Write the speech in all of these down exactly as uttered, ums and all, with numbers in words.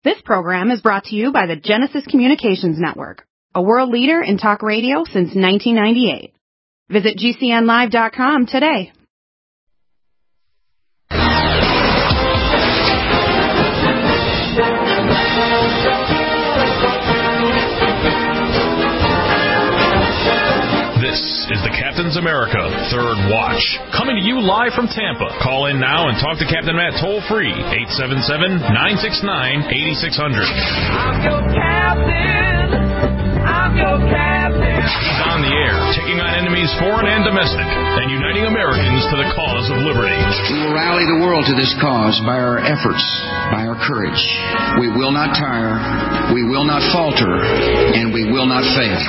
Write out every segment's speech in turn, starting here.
This program is brought to you by the Genesis Communications Network, a world leader in talk radio since nineteen ninety-eight. Visit G C N live dot com today. This is the Captain's America Third Watch, coming to you live from Tampa. Call in now and talk to Captain Matt toll-free, eight seven seven, nine six nine, eight six zero zero. I'm your captain. I'm your captain. He's on the air, taking on enemies foreign and domestic, and uniting Americans to the cause of liberty. We will rally the world to this cause by our efforts, by our courage. We will not tire, we will not falter, and we will not fail.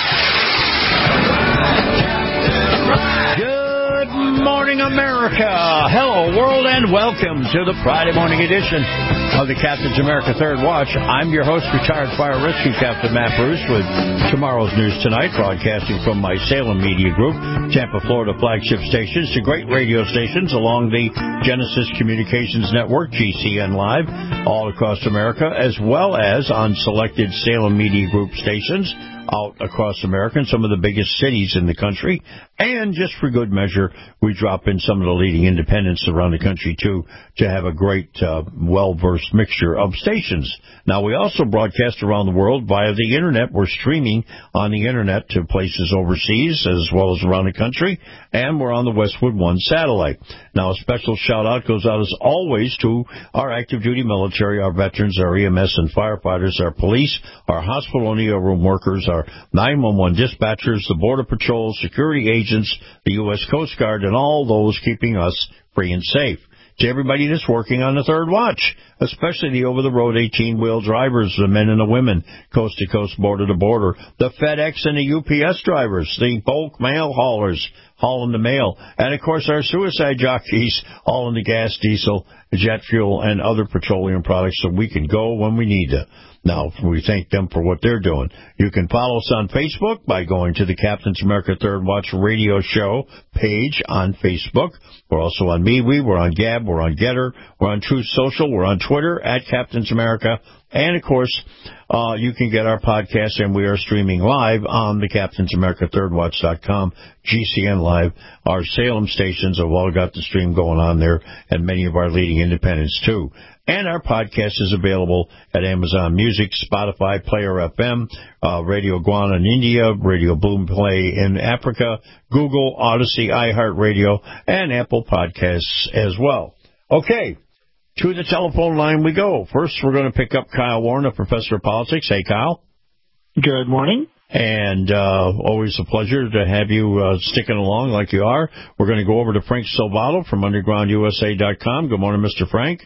Good morning, America. Hello, world, and welcome to the Friday morning edition of the Captain's America Third Watch. I'm your host, retired fire rescue Captain Matt Bruce, with tomorrow's news tonight, broadcasting from my Salem Media Group, Tampa, Florida flagship stations to great radio stations along the Genesis Communications Network, G C N Live, all across America, as well as on selected Salem Media Group stations out across America and some of the biggest cities in the country. And just for good measure, we drop in some of the leading independents around the country, too, to have a great, uh, well-versed mixture of stations. Now, we also broadcast around the world via the Internet. We're streaming on the Internet to places overseas as well as around the country, and we're on the Westwood One satellite. Now, a special shout-out goes out, as always, to our active-duty military, our veterans, our E M S and firefighters, our police, our hospital and E R room workers, our nine one one dispatchers, the Border Patrol, security agents, the U S Coast Guard, and all those keeping us free and safe. To everybody that's working on the Third Watch, especially the over-the-road eighteen-wheel drivers, the men and the women, coast-to-coast, border-to-border, the FedEx and the U P S drivers, the bulk mail haulers hauling the mail, and, of course, our suicide jockeys hauling the gas, diesel, jet fuel, and other petroleum products so we can go when we need to. Now, we thank them for what they're doing. You can follow us on Facebook by going to the Captain's America Third Watch radio show page on Facebook. We're also on MeWe, we're on Gab, we're on Getter, we're on Truth Social, we're on Twitter at Captain's America. And, of course, uh, you can get our podcast, and we are streaming live on the Captain's America Third Watch dot com, G C N Live. Our Salem stations have all got the stream going on there, and many of our leading independents, too. And our podcast is available at Amazon Music, Spotify, Player F M, uh, Radio Guana in India, Radio Boom Play in Africa, Google, Odyssey, iHeartRadio, and Apple Podcasts as well. Okay. To the telephone line we go. First, we're going to pick up Kyle Warren, a professor of politics. Hey, Kyle. Good morning. And uh, always a pleasure to have you uh, sticking along like you are. We're going to go over to Frank Silvato from underground U S A dot com. Good morning, Mister Frank.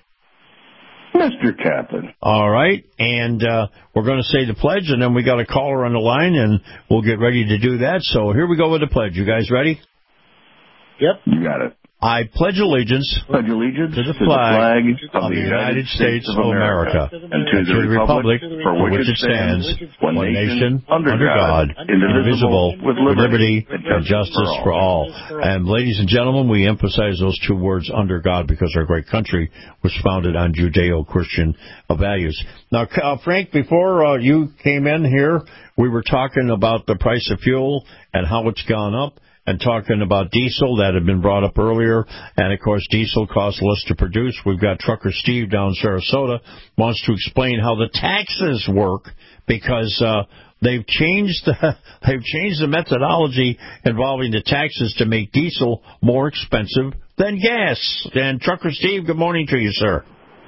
Mister Captain. All right. And uh, we're going to say the pledge, and then we got a caller on the line, and we'll get ready to do that. So here we go with the pledge. You guys ready? Yep. You got it. I pledge allegiance, pledge allegiance to the to flag, the flag of the United States of America, and to the republic for which it stands, one nation, under God, indivisible, with liberty and justice for all. And ladies and gentlemen, we emphasize those two words, under God, because our great country was founded on Judeo-Christian values. Now, uh, Frank, before uh, you came in here, we were talking about the price of fuel and how it's gone up, and talking about diesel that had been brought up earlier. And, of course, diesel costs less to produce. We've got Trucker Steve down in Sarasota wants to explain how the taxes work, because uh, they've changed the, they've changed the methodology involving the taxes to make diesel more expensive than gas. And, Trucker Steve, good morning to you, sir.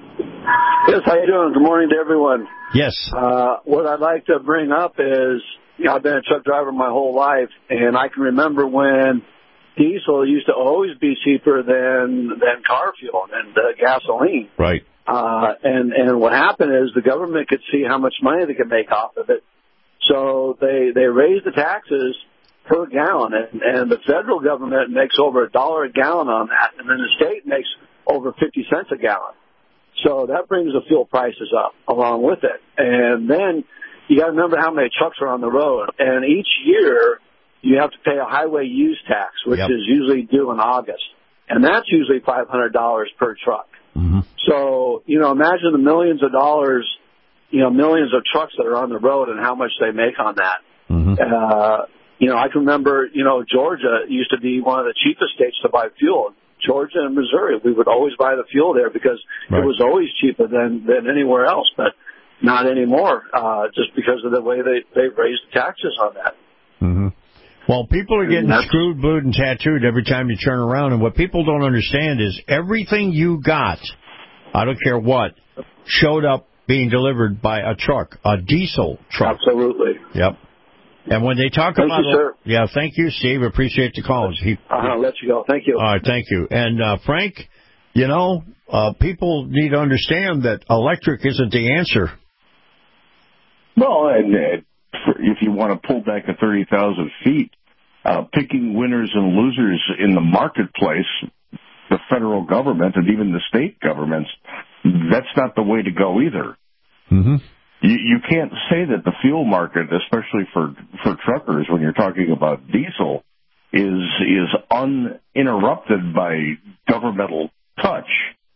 Yes, how you doing? Good morning to everyone. Yes. Uh, what I'd like to bring up is, you know, I've been a truck driver my whole life, and I can remember when diesel used to always be cheaper than than car fuel and uh, gasoline. Right. Uh, and and what happened is the government could see how much money they could make off of it, so they they raised the taxes per gallon, and, and the federal government makes over a dollar a gallon on that, and then the state makes over fifty cents a gallon. So that brings the fuel prices up along with it, and then you got to remember how many trucks are on the road. And each year, you have to pay a highway use tax, which yep. is usually due in August. And that's usually five hundred dollars per truck. Mm-hmm. So, you know, imagine the millions of dollars you know, millions of trucks that are on the road and how much they make on that. Mm-hmm. Uh, you know, I can remember, you know, Georgia used to be one of the cheapest states to buy fuel. Georgia and Missouri, we would always buy the fuel there because right. it was always cheaper than, than anywhere else, but not anymore, uh, just because of the way they, they raised the taxes on that. Mm-hmm. Well, people are getting screwed, blued, and tattooed every time you turn around, and what people don't understand is everything you got, I don't care what, showed up being delivered by a truck, a diesel truck. Absolutely. Yep. And when they talk thank about you, sir. Yeah, thank you, Steve. Appreciate the calls. He, I'll let you go. Thank you. All right, thank you. And, uh, Frank, you know, uh, people need to understand that electric isn't the answer. Well, and uh, if you want to pull back to thirty thousand feet, uh, picking winners and losers in the marketplace, the federal government and even the state governments, that's not the way to go either. Mm-hmm. You, you can't say that the fuel market, especially for, for truckers, when you're talking about diesel, is is uninterrupted by governmental touch.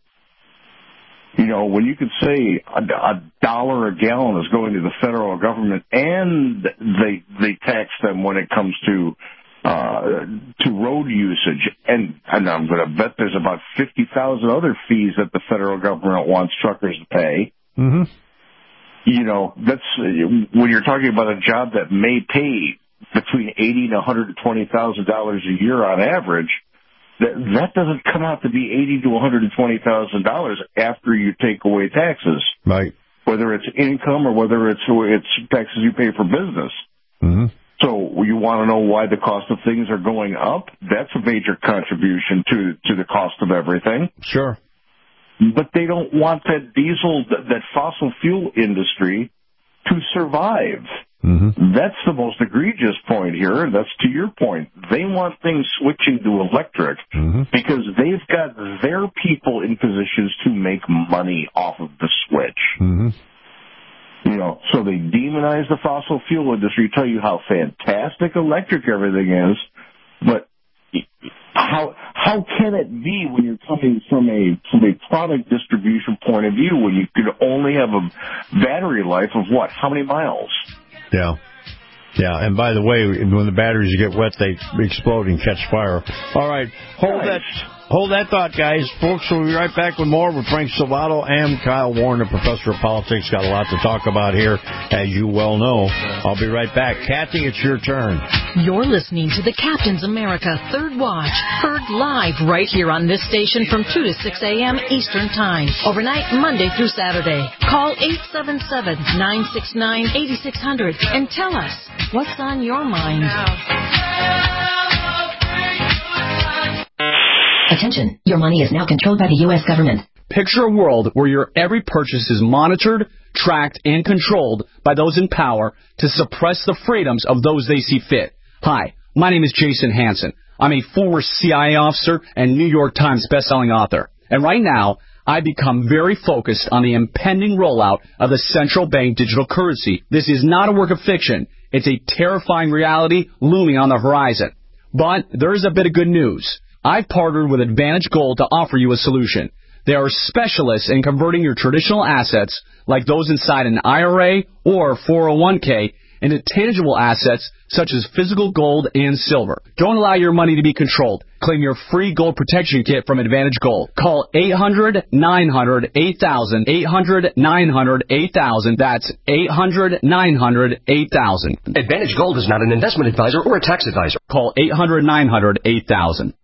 You know, when you could say a, a dollar a gallon is going to the federal government, and they they tax them when it comes to uh, to road usage, and, and I'm going to bet there's about fifty thousand other fees that the federal government wants truckers to pay. Mm-hmm. You know, that's when you're talking about a job that may pay between eighty and one hundred twenty thousand dollars a year on average. That, that doesn't come out to be eighty to one hundred twenty thousand dollars after you take away taxes. Right. Whether it's income or whether it's it's taxes you pay for business. Mm-hmm. So you want to know why the cost of things are going up? That's a major contribution to to the cost of everything. Sure. But they don't want that diesel, that, that fossil fuel industry to survive. Mm-hmm. That's the most egregious point here. That's to your point. They want things switching to electric mm-hmm. because they've got their people in positions to make money off of the switch. Mm-hmm. You know, so they demonize the fossil fuel industry, tell you how fantastic electric everything is, but how how can it be when you're coming from a from a product distribution point of view when you could only have a battery life of what? How many miles? Yeah. Yeah, and by the way, when the batteries get wet, they explode and catch fire. All right, hold nice. that hold that thought, guys. Folks, we'll be right back with more with Frank Salvato and Kyle Warren, the professor of politics. Got a lot to talk about here, as you well know. I'll be right back. Kathy, it's your turn. You're listening to the Captain's America Third Watch, heard live right here on this station from two to six a.m. Eastern Time, overnight Monday through Saturday. Call eight seven seven, nine six nine, eight six zero zero and tell us what's on your mind. Attention, your money is now controlled by the U S government. Picture a world where your every purchase is monitored, tracked, and controlled by those in power to suppress the freedoms of those they see fit. Hi, my name is Jason Hansen. I'm a former C I A officer and New York Times bestselling author. And right now, I become very focused on the impending rollout of the central bank digital currency. This is not a work of fiction. It's a terrifying reality looming on the horizon. But there is a bit of good news. I've partnered with Advantage Gold to offer you a solution. They are specialists in converting your traditional assets, like those inside an I R A or four oh one k, into tangible assets such as physical gold and silver. Don't allow your money to be controlled. Claim your free gold protection kit from Advantage Gold. Call eight hundred, nine hundred, eight thousand, eight hundred, nine hundred, eight thousand. That's eight hundred, nine hundred, eight thousand. Advantage Gold is not an investment advisor or a tax advisor. Call eight hundred, nine hundred, eight thousand.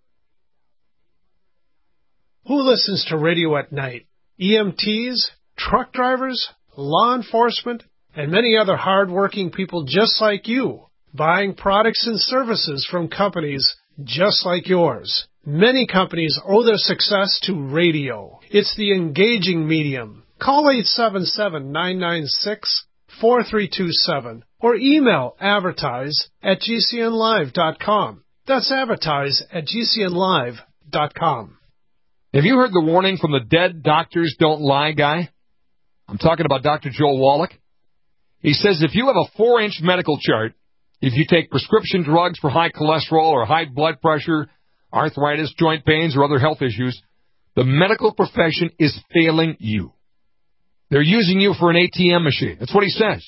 Who listens to radio at night? E M Ts, truck drivers, law enforcement, and many other hard-working people just like you, buying products and services from companies just like yours. Many companies owe their success to radio. It's the engaging medium. Call eight seven seven, nine nine six, four three two seven or email advertise at g c n live dot com. That's advertise at g c n live dot com. Have you heard the warning from the dead doctors don't lie guy? I'm talking about Doctor Joel Wallach. He says if you have a four-inch medical chart, if you take prescription drugs for high cholesterol or high blood pressure, arthritis, joint pains, or other health issues, the medical profession is failing you. They're using you for an A T M machine. That's what he says.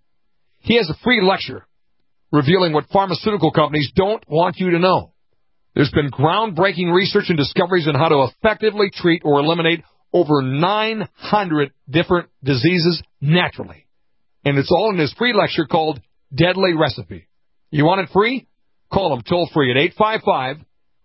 He has a free lecture revealing what pharmaceutical companies don't want you to know. There's been groundbreaking research and discoveries on how to effectively treat or eliminate over nine hundred different diseases naturally. And it's all in this free lecture called Deadly Recipe. You want it free? Call them toll free at eight five five,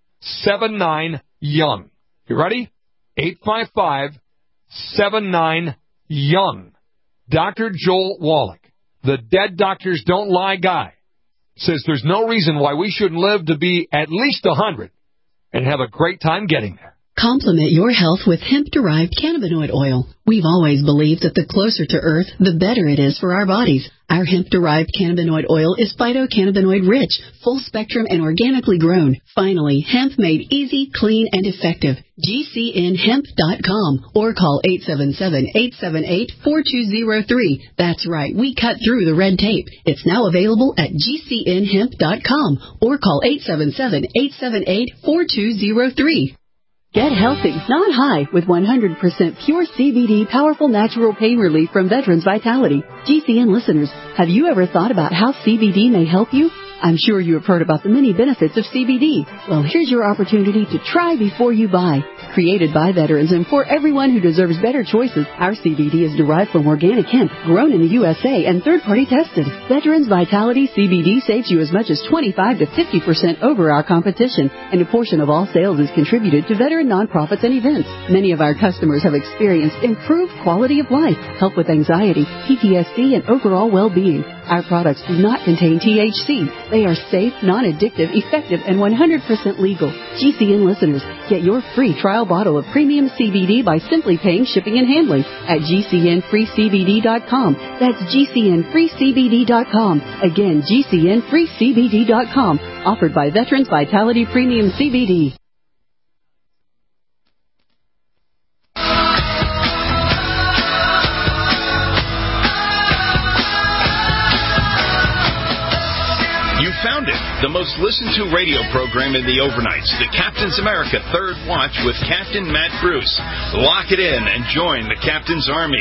seven nine, young. You ready? eight five five, seven nine, young. Doctor Joel Wallach, the Dead Doctors Don't Lie guy, says there's no reason why we shouldn't live to be at least one hundred and have a great time getting there. Complement your health with hemp-derived cannabinoid oil. We've always believed that the closer to Earth, the better it is for our bodies. Our hemp-derived cannabinoid oil is phytocannabinoid-rich, full-spectrum, and organically grown. Finally, hemp made easy, clean, and effective. G C N hemp dot com or call eight seven seven, eight seven eight, four two zero three. That's right, we cut through the red tape. It's now available at G C N hemp dot com or call eight seven seven, eight seven eight, four two zero three. Get healthy, not high, with one hundred percent pure C B D powerful natural pain relief from Veterans Vitality. G C N listeners, have you ever thought about how C B D may help you? I'm sure you have heard about the many benefits of C B D. Well, here's your opportunity to try before you buy. Created by veterans and for everyone who deserves better choices, our C B D is derived from organic hemp, grown in the U S A and third-party tested. Veterans Vitality C B D saves you as much as twenty-five to fifty percent over our competition, and a portion of all sales is contributed to veteran nonprofits and events. Many of our customers have experienced improved quality of life, help with anxiety, P T S D, and overall well-being. Our products do not contain T H C. They are safe, non-addictive, effective, and one hundred percent legal. G C N listeners, get your free trial bottle of premium C B D by simply paying shipping and handling at G C N free C B D dot com. That's G C N free C B D dot com. Again, G C N free C B D dot com. Offered by Veterans Vitality Premium C B D. Found it, the most listened to radio program in the overnights, the Captain's America Third Watch with Captain Matt Bruce. Lock it in and join the Captain's Army.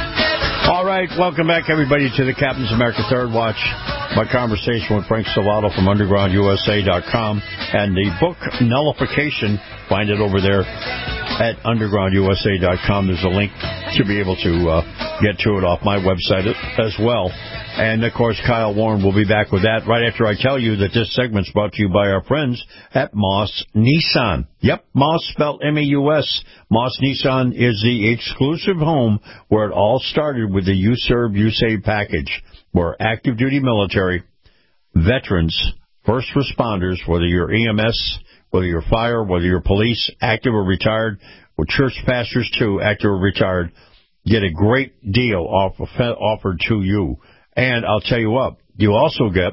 All right, welcome back, everybody, to the Captain's America Third Watch. My conversation with Frank Salvato from underground U S A dot com and the book Nullification. Find it over there at underground U S A dot com. There's a link to be able to uh, get to it off my website as well. And, of course, Kyle Warren will be back with that right after I tell you that this segment's brought to you by our friends at Moss Nissan. Yep, Moss spelled M A U S. Moss Nissan is the exclusive home where it all started with the You Serve, You Save package, where active-duty military, veterans, first responders, whether you're E M S, whether you're fire, whether you're police, active or retired, or church pastors too, active or retired, get a great deal off, offered to you. And I'll tell you what, you also get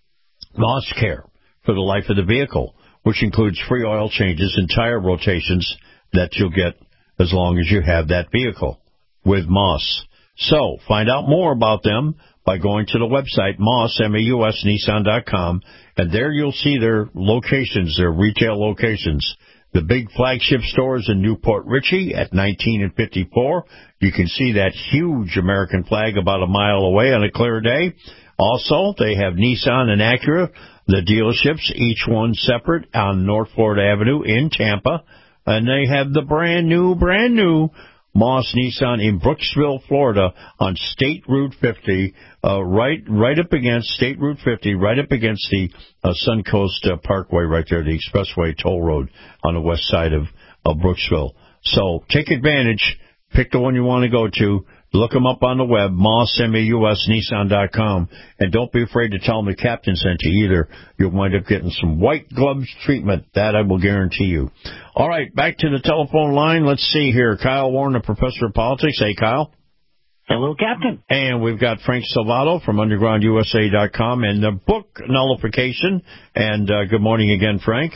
Moss Care for the life of the vehicle, which includes free oil changes and tire rotations that you'll get as long as you have that vehicle with Moss. So find out more about them by going to the website, Moss, M A U S, Nissan dot com, and there you'll see their locations, their retail locations. The big flagship stores in Newport Richey at nineteen and fifty-four. You can see that huge American flag about a mile away on a clear day. Also, they have Nissan and Acura, the dealerships, each one separate on North Florida Avenue in Tampa. And they have the brand new, brand new Moss Nissan in Brooksville, Florida on State Route fifty, uh, right right up against State Route fifty, right up against the uh, Suncoast uh, Parkway right there, the expressway toll road on the west side of, of Brooksville. So take advantage. Pick the one you want to go to. Look them up on the web, Moss, M A U S, Nissan dot com. And don't be afraid to tell them the captain sent you either. You'll wind up getting some white gloves treatment. That I will guarantee you. All right, back to the telephone line. Let's see here. Kyle Warren, the professor of politics. Hey, Kyle. Hello, Captain. And we've got Frank Salvato from underground U S A dot com and the book Nullification. And uh, good morning again, Frank.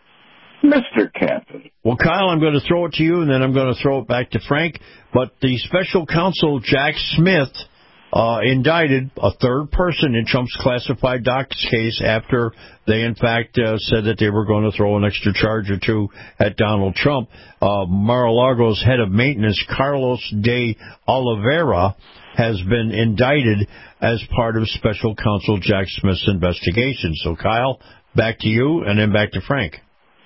Mister Captain. Well, Kyle, I'm going to throw it to you, and then I'm going to throw it back to Frank. But the special counsel, Jack Smith, uh, indicted a third person in Trump's classified docs case after they, in fact, uh, said that they were going to throw an extra charge or two at Donald Trump. Uh, Mar-a-Lago's head of maintenance, Carlos de Oliveira, has been indicted as part of special counsel Jack Smith's investigation. So, Kyle, back to you, and then back to Frank.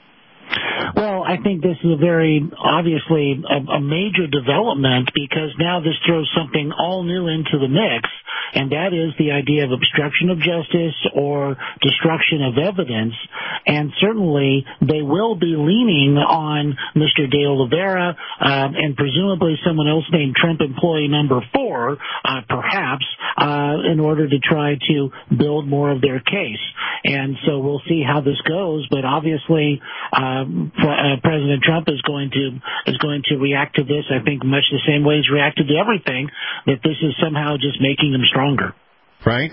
Well, I think this is a very, obviously, a, a major development because now this throws something all new into the mix, and that is the idea of obstruction of justice or destruction of evidence. And certainly they will be leaning on Mister De Oliveira um, and presumably someone else named Trump employee number four, uh, perhaps, uh, in order to try to build more of their case. And so we'll see how this goes, but obviously um, uh, President Trump is going to is going to react to this, I think, much the same way he's reacted to everything, that this is somehow just making him stronger. Frank?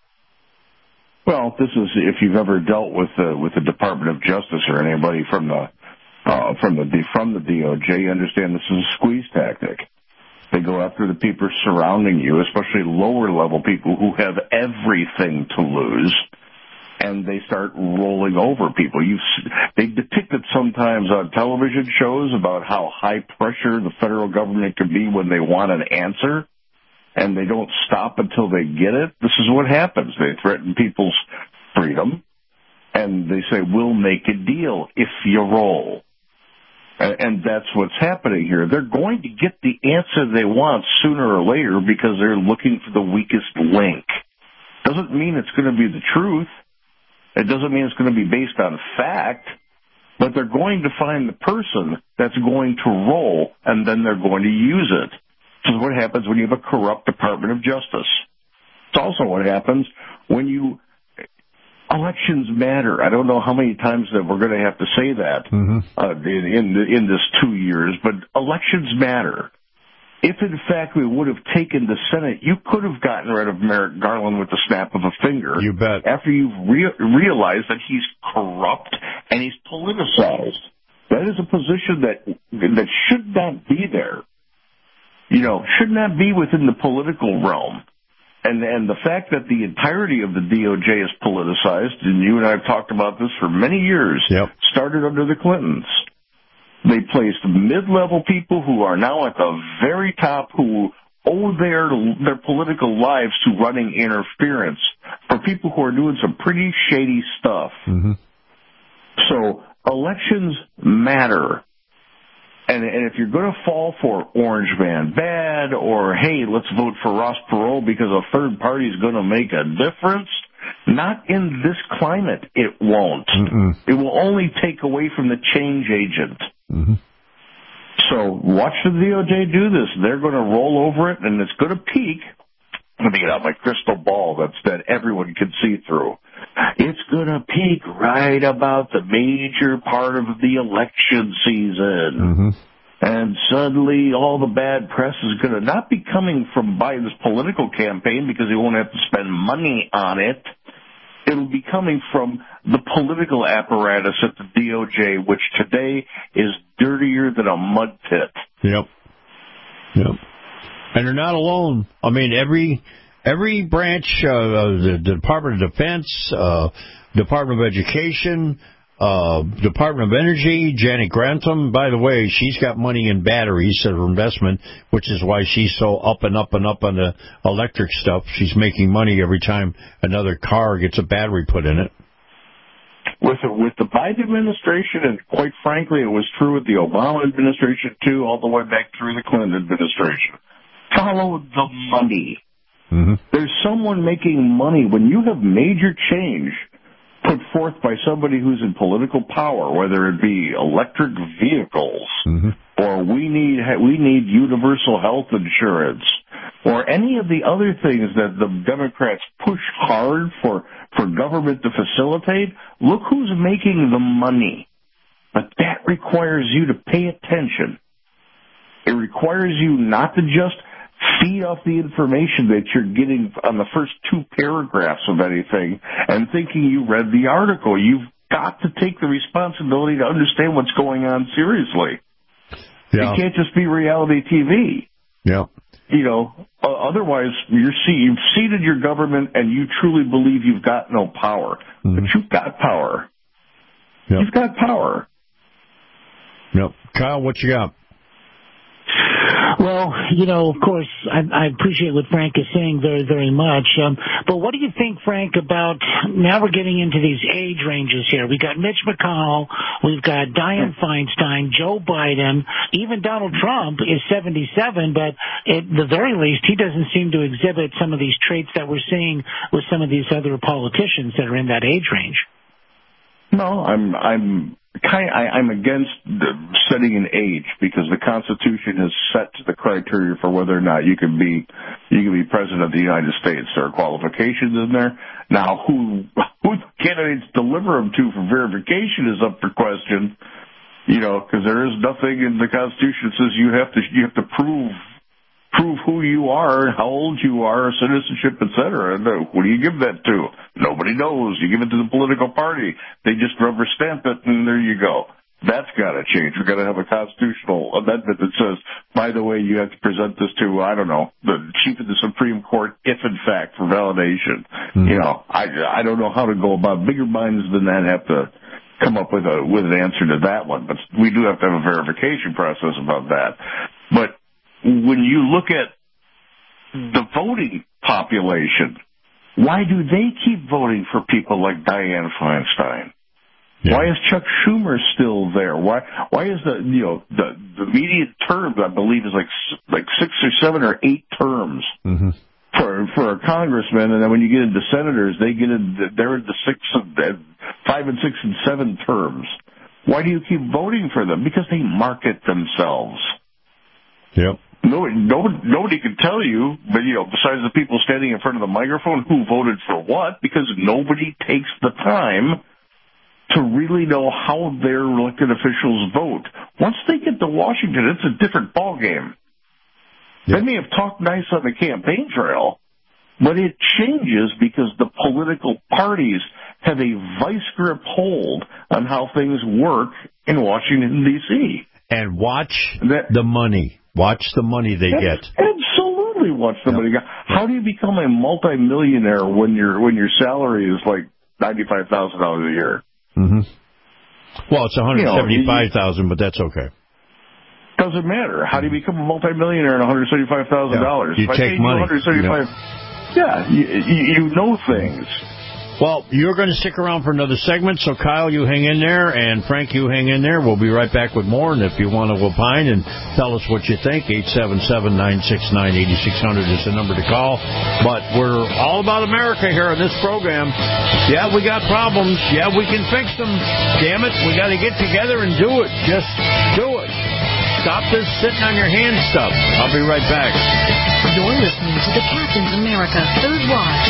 Well, this is, if you've ever dealt with the, with the Department of Justice or anybody from the uh, from the from the D O J, you understand this is a squeeze tactic. They go after the people surrounding you, especially lower level people who have everything to lose, and they start rolling over people. You they depict it sometimes on television shows about how high pressure the federal government can be when they want an answer, and they don't stop until they get it. This is what happens. They threaten people's freedom, and they say, we'll make a deal if you roll. And that's what's happening here. They're going to get the answer they want sooner or later because they're looking for the weakest link. Doesn't mean it's going to be the truth. It doesn't mean it's going to be based on fact. But they're going to find the person that's going to roll, and then they're going to use it. This is what happens when you have a corrupt Department of Justice. It's also what happens when you... Elections matter. I don't know how many times that we're going to have to say that mm-hmm. uh, in, in in this two years, but elections matter. If, in fact, we would have taken the Senate, you could have gotten rid of Merrick Garland with the snap of a finger. You bet. After you've re- realized that he's corrupt and he's politicized. That is a position that that should not be there. You know, should not be within the political realm. And and the fact that the entirety of the D O J is politicized, and you and I have talked about this for many years, yep. started under the Clintons. They placed mid-level people who are now at the very top who owe their their political lives to running interference for people who are doing some pretty shady stuff. Mm-hmm. So elections matter. And, and if you're going to fall for Orange Man bad, or, hey, let's vote for Ross Perot because a third party is going to make a difference, not in this climate, it won't. Mm-mm. It will only take away from the change agent. Mm-hmm. So watch the D O J do this. They're going to roll over it, and it's going to peak. Let me get out my crystal ball that's that everyone can see through. It's going to peak right about the major part of the election season. Mm-hmm. And suddenly all the bad press is going to not be coming from Biden's political campaign because he won't have to spend money on it. It'll be coming from the political apparatus at the D O J, which today is dirtier than a mud pit. Yep. Yep. And they're not alone. I mean, every every branch, uh, the, the Department of Defense, uh, Department of Education, uh, Department of Energy, Janet Grantham, by the way, she's got money in batteries as her investment, which is why she's so up and up and up on the electric stuff. She's making money every time another car gets a battery put in it. With the, with the Biden administration, and quite frankly, it was true with the Obama administration, too, all the way back through the Clinton administration. Follow the money. Mm-hmm. There's someone making money. When you have major change put forth by somebody who's in political power, whether it be electric vehicles, mm-hmm. or we need we need universal health insurance, or any of the other things that the Democrats push hard for, for government to facilitate, look who's making the money. But that requires you to pay attention. It requires you not to just feed off the information that you're getting on the first two paragraphs of anything and thinking you read the article. You've got to take the responsibility to understand what's going on seriously. Yeah. It can't just be reality T V. Yeah. You know, uh, otherwise you're see, you've seated your government and you truly believe you've got no power. Mm-hmm. But you've got power. Yep. You've got power. Yep. Kyle, what you got? Well, you know, of course, I, I appreciate what Frank is saying very, very much. Um, but what do you think, Frank, about now we're getting into these age ranges here? We got Mitch McConnell, we've got Dianne Feinstein, Joe Biden, even Donald Trump is seventy-seven, but at the very least, he doesn't seem to exhibit some of these traits that we're seeing with some of these other politicians that are in that age range. No, I'm, I'm. Kind, I, I'm against the setting an age because the Constitution has set the criteria for whether or not you can be you can be president of the United States. There are qualifications in there. Now, who who candidates deliver them to for verification is up for question. You know, because there is nothing in the Constitution that says you have to you have to prove prove who you are, how old you are, citizenship, et cetera. And who do you give that to? Nobody knows. You give it to the political party. They just rubber stamp it, and there you go. That's got to change. We've got to have a constitutional amendment that says, by the way, you have to present this to, I don't know, the chief of the Supreme Court, if in fact, for validation. Mm-hmm. You know, I I don't know how to go about. Bigger minds than that have to come up with a with an answer to that one. But we do have to have a verification process about that. But when you look at the voting population, why do they keep voting for people like Dianne Feinstein? Yeah. Why is Chuck Schumer still there? Why why is the you know the the median term I believe is like like six or seven or eight terms mm-hmm. for for a congressman, and then when you get into senators, they get in they're into six and five and six and seven terms. Why do you keep voting for them? Because they market themselves. Yep. Nobody, nobody, nobody can tell you, but you know, besides the people standing in front of the microphone, who voted for what, because nobody takes the time to really know how their elected officials vote. Once they get to Washington, it's a different ballgame. Yep. They may have talked nice on the campaign trail, but it changes because the political parties have a vice grip hold on how things work in Washington, D C And watch that, the money. Watch the money they get. Absolutely watch the money. How do you become a multimillionaire when your when your salary is like ninety-five thousand dollars a year? Mm-hmm. Well, it's one hundred seventy-five thousand dollars, but that's okay. Doesn't matter. How do you become a multimillionaire in one hundred seventy-five thousand dollars? Yeah, you take money. one hundred seventy-five Yeah, you, you know things. Well, you're going to stick around for another segment, so Kyle, you hang in there, and Frank, you hang in there. We'll be right back with more, and if you want to opine and tell us what you think, eight seven seven, nine six nine, eight six zero zero is the number to call. But we're all about America here on this program. Yeah, we got problems. Yeah, we can fix them. Damn it, we got to get together and do it. Just do it. Stop this sitting on your hands stuff. I'll be right back. You're listening to the Captain's America Third Watch.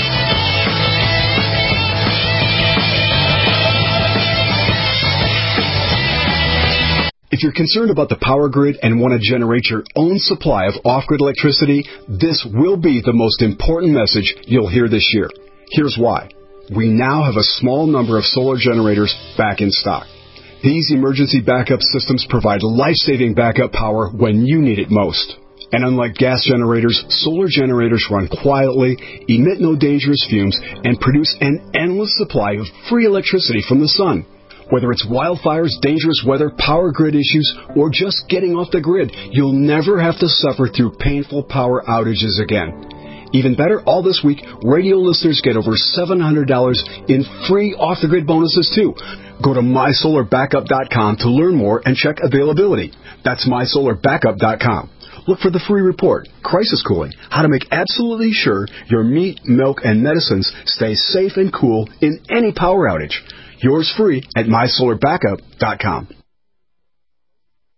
If you're concerned about the power grid and want to generate your own supply of off-grid electricity, this will be the most important message you'll hear this year. Here's why. We now have a small number of solar generators back in stock. These emergency backup systems provide life-saving backup power when you need it most. And unlike gas generators, solar generators run quietly, emit no dangerous fumes, and produce an endless supply of free electricity from the sun. Whether it's wildfires, dangerous weather, power grid issues, or just getting off the grid, you'll never have to suffer through painful power outages again. Even better, all this week, radio listeners get over seven hundred dollars in free off-the-grid bonuses, too. Go to my solar backup dot com to learn more and check availability. That's my solar backup dot com. Look for the free report, Crisis Cooling, how to make absolutely sure your meat, milk, and medicines stay safe and cool in any power outage. Yours free at my solar backup dot com.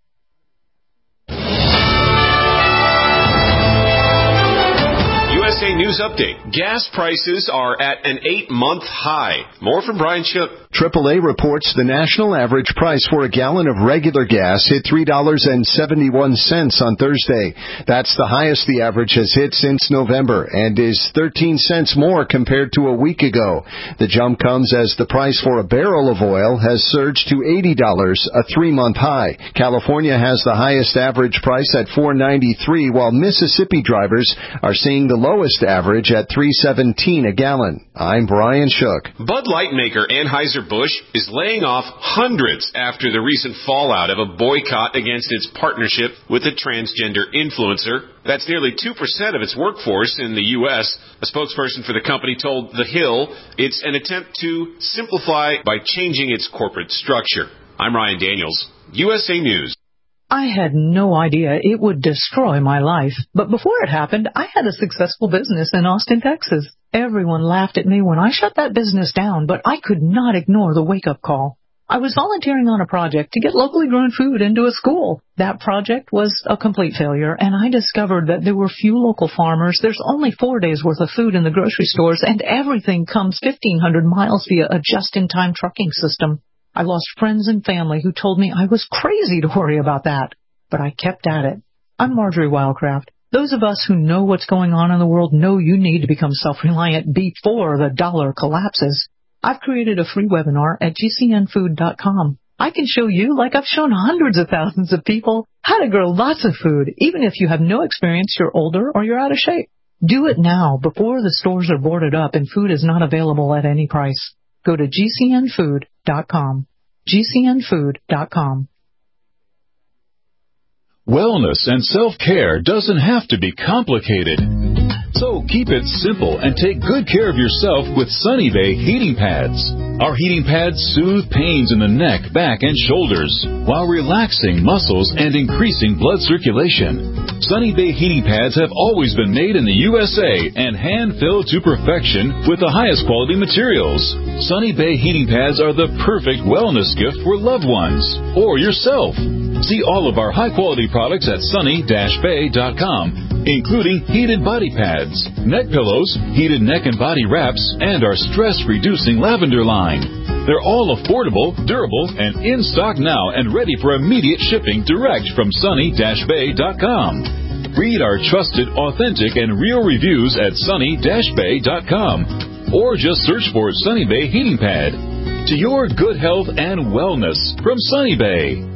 U S A News Update. Gas prices are at an eight-month high. More from Brian Shook. triple A reports the national average price for a gallon of regular gas hit three dollars and seventy-one cents on Thursday. That's the highest the average has hit since November and is thirteen cents more compared to a week ago. The jump comes as the price for a barrel of oil has surged to eighty dollars, a three-month high. California has the highest average price at four ninety-three, while Mississippi drivers are seeing the lowest average at three seventeen a gallon. I'm Brian Shook. Bud Light maker Anheuser-Busch is laying off hundreds after the recent fallout of a boycott against its partnership with a transgender influencer. That's nearly two percent of its workforce in the U S. A spokesperson for the company told The Hill it's an attempt to simplify by changing its corporate structure. I'm Ryan Daniels, U S A News. I had no idea it would destroy my life, but before it happened, I had a successful business in Austin, Texas. Everyone laughed at me when I shut that business down, but I could not ignore the wake-up call. I was volunteering on a project to get locally grown food into a school. That project was a complete failure, and I discovered that there were few local farmers. There's only four days' worth of food in the grocery stores, and everything comes fifteen hundred miles via a just-in-time trucking system. I lost friends and family who told me I was crazy to worry about that, but I kept at it. I'm Marjorie Wildcraft. Those of us who know what's going on in the world know you need to become self-reliant before the dollar collapses. I've created a free webinar at G C N food dot com. I can show you, like I've shown hundreds of thousands of people, how to grow lots of food, even if you have no experience, you're older, or you're out of shape. Do it now, before the stores are boarded up and food is not available at any price. Go to G C N food dot com. G C N food dot com. Wellness and self-care doesn't have to be complicated. So keep it simple and take good care of yourself with Sunny Bay heating pads. Our heating pads soothe pains in the neck, back, and shoulders while relaxing muscles and increasing blood circulation. Sunny Bay heating pads have always been made in the U S A and hand-filled to perfection with the highest quality materials. Sunny Bay heating pads are the perfect wellness gift for loved ones or yourself. See all of our high-quality products at sunny dash bay dot com, including heated body pads, neck pillows, heated neck and body wraps, and our stress-reducing lavender line. They're all affordable, durable, and in stock now and ready for immediate shipping direct from sunny dash bay dot com. Read our trusted, authentic, and real reviews at sunny dash bay dot com, or just search for Sunny Bay Heating Pad. To your good health and wellness from Sunny Bay.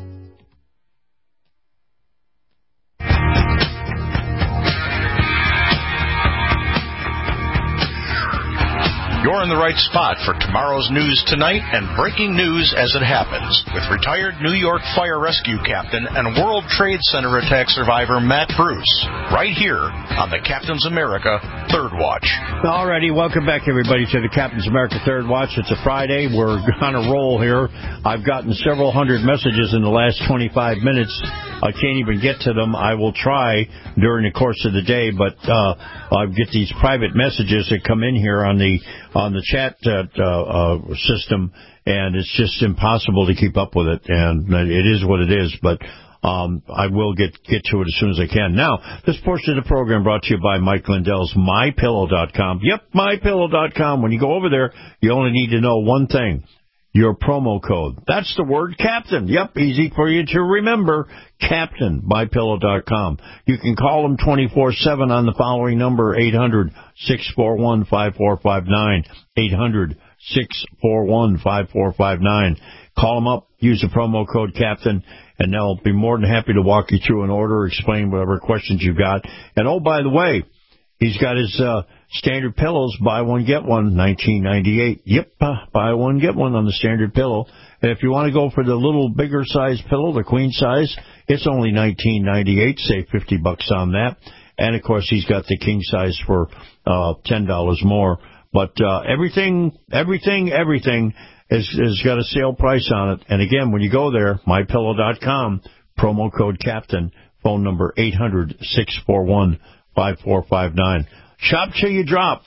You're in the right spot for tomorrow's news tonight and breaking news as it happens with retired New York Fire Rescue Captain and World Trade Center attack survivor Matt Bruce, right here on the Captain's America Third Watch. Alrighty, welcome back everybody to the Captain's America Third Watch. It's a Friday. We're on a roll here. I've gotten several hundred messages in the last twenty-five minutes. I can't even get to them. I will try during the course of the day, but uh, I get these private messages that come in here on the on the chat uh, uh, system, and it's just impossible to keep up with it. And it is what it is, but um, I will get get to it as soon as I can. Now, this portion of the program brought to you by Mike Lindell's my pillow dot com. Yep, my pillow dot com. When you go over there, you only need to know one thing. Your promo code. That's the word Captain. Yep, easy for you to remember. Captain, my pillow dot com. You can call them twenty-four seven on the following number, eight hundred, six four one, five four five nine, eight hundred, six four one, five four five nine. Call them up, use the promo code Captain, and they'll be more than happy to walk you through an order, explain whatever questions you've got. And oh, by the way, he's got his uh, standard pillows, buy one, get one, nineteen ninety-eight. Yep, uh, buy one, get one on the standard pillow. And if you want to go for the little bigger size pillow, the queen size, it's only nineteen ninety-eight. Save fifty bucks on that. And, of course, he's got the king size for uh, ten dollars more. But uh, everything, everything, everything has, has got a sale price on it. And, again, when you go there, my pillow dot com, promo code Captain, phone number eight hundred, six four one, five four five nine. Shop till you drop,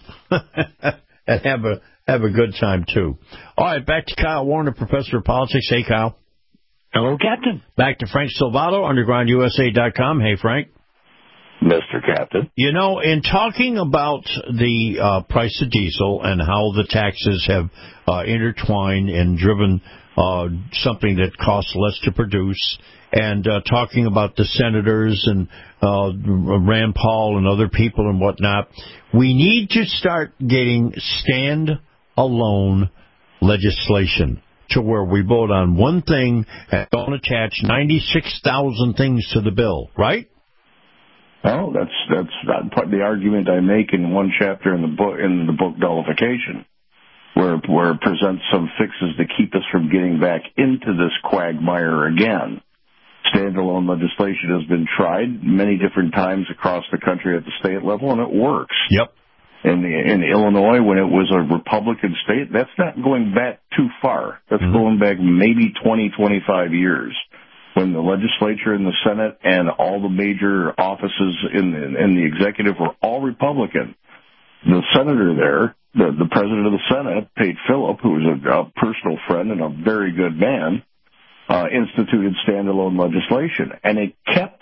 and have a have a good time, too. All right, back to Kyle Warner, Professor of Politics. Hey, Kyle. Hello, Captain. Back to Frank Silvato, underground U S A dot com. Hey, Frank. Mister Captain. You know, in talking about the uh, price of diesel and how the taxes have uh, intertwined and driven uh, something that costs less to produce, and uh, talking about the senators and uh, Rand Paul and other people and whatnot, we need to start getting stand-alone legislation to where we vote on one thing and don't attach ninety-six thousand things to the bill, right? Well, that's that's the argument I make in one chapter in the book in the book Nullification, where where it presents some fixes to keep us from getting back into this quagmire again. Standalone legislation has been tried many different times across the country at the state level, and it works. Yep. In the, in Illinois, when it was a Republican state, that's not going back too far. That's mm-hmm. going back maybe twenty, twenty-five years. When the legislature and the Senate and all the major offices in the, in the executive were all Republican. The senator there, the, the president of the Senate, Pate Phillip, who was a, a personal friend and a very good man, uh, instituted standalone legislation. And it kept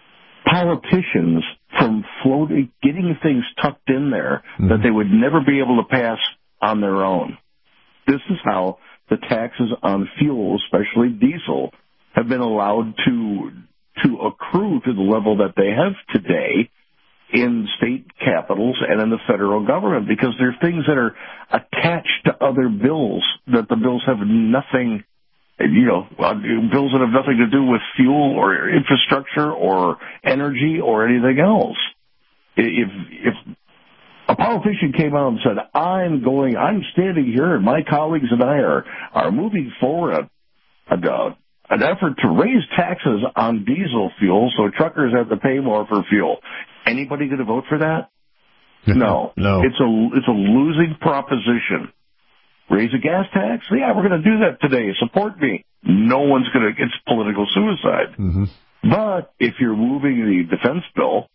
politicians from floating, getting things tucked in there mm-hmm. that they would never be able to pass on their own. This is how the taxes on fuel, especially diesel, have been allowed to to accrue to the level that they have today in state capitals and in the federal government, because they're things that are attached to other bills, that the bills have nothing, you know, bills that have nothing to do with fuel or infrastructure or energy or anything else. If if a politician came out and said, I'm going, I'm standing here and my colleagues and I are, are moving forward a, a an effort to raise taxes on diesel fuel so truckers have to pay more for fuel. Anybody going to vote for that? No. No. It's a, it's a losing proposition. Raise a gas tax? Yeah, we're going to do that today. Support me. No one's going to, it's political suicide. Mm-hmm. But if you're moving the defense bill,